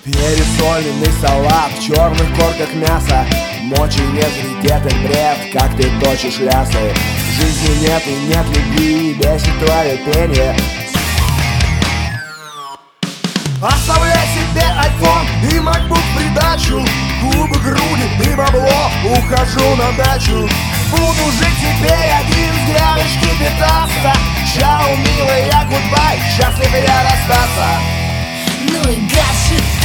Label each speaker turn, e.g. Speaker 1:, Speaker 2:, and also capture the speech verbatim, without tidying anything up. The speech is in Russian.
Speaker 1: Пересоленный салат в черных корках мяса, мочи не взлетит и бред, как ты точишь лясы. Жизни нет и нет любви, бесит твое пение. Оставляй себе айфон и макбук в придачу, губы, груди и бабло, ухожу на дачу. Буду жить теперь один, с грядочки питаться. Чао, милая, гудбай, счастлив я расстаться.
Speaker 2: Ну и гаджет.